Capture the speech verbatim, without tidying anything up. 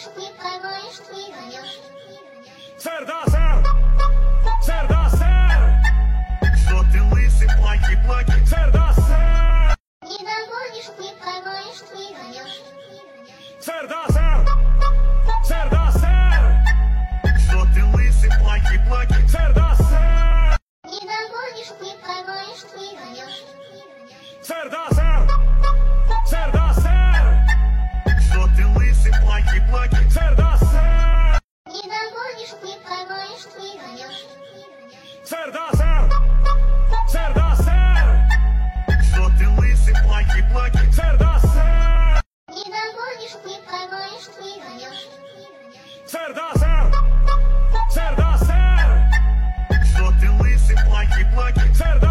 не поймаешь, не ганешь. Сэр, да, сэр! Сэр, да, сэр! Что ты лысый, плаки-плаки? Сэр, да, сэр! Не догонишь, не поймаешь, не ганешь. Сэр, да, сэр! Сэр, да, сэр! Что ты лысый, плаки-плаки? Сэр, да, сэр! Не догонишь, не поймаешь, не ганешь. Сэр, да, сэр! Сэр, да, сэр! Что ты лысый, плаки-плаки? Сэр, да, сэр! Не догонишь, не поймаешь, не ганешь. Сэр, да, сэр! Сэр, да, сэр! Что ты лысый, плаки-плаки? Сэр, да, сэр! Не догонишь, не поймаешь, не ганешь. Сэр, да, сэр! Сэр, да, сэр! Что ты лысый, плаки-плаки? Сэр, да,